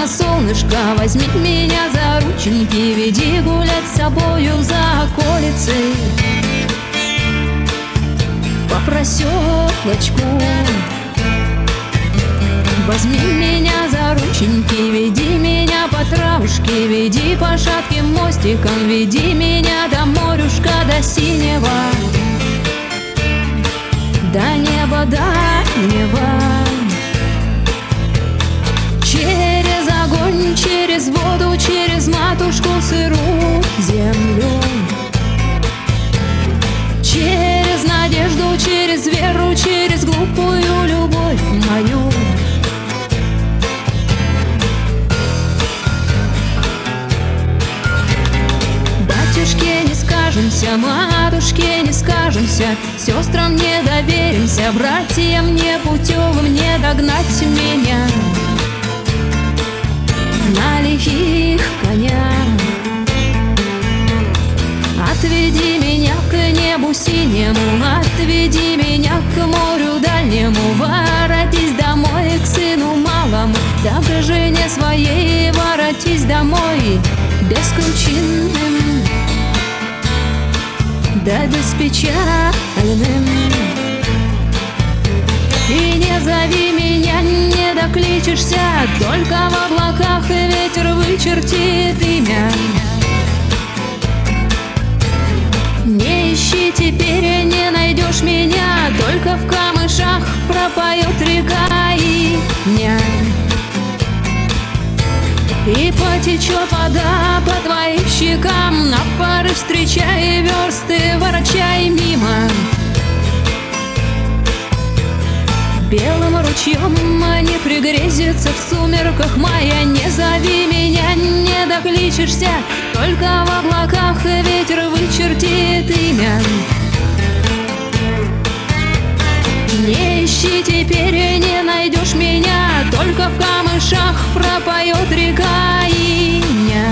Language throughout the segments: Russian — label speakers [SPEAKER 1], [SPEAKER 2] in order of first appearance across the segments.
[SPEAKER 1] мимо, солнышко, возьми меня за рученьки, веди гулять с собою за околицей по проселочку. Возьми меня за рученьки, веди меня по травушке, веди по шатким мостикам, веди меня до морюшка, до синего, до неба, до неба. Через огонь, через воду, через матушку сырую землю, через надежду, через веру, через глупую любовь мою. Батюшке не скажемся, матушке не скажемся, сестрам не доверимся, братьям непутевым не догнать меня на лихих конях. Отведи меня к небу синему, отведи меня к морю дальнему, воротись домой к сыну малому, да к жене своей воротись домой бескончинным, да беспечальным. И не зови меня, не докличешься, только в облаках ветер вычертит имя. Не ищи теперь, не найдешь меня, только в камышах пропоет река Иня. И потечет вода по твоим щекам, на пары встречай версты, ворочай мимо. Белым ручьем не пригрезится в сумерках мая. Не зови меня, не докличешься, только в облаках ветер вычертит имя. Не ищи теперь, не найдешь меня, только в камышах пропоет река Иня.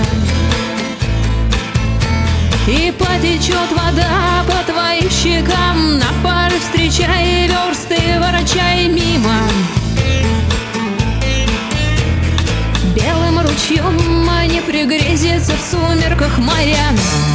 [SPEAKER 1] И потечет вода по твоим щекам, на пары встречай версты, ворочай мимо. Белым ручьем не пригрезится в сумерках моря.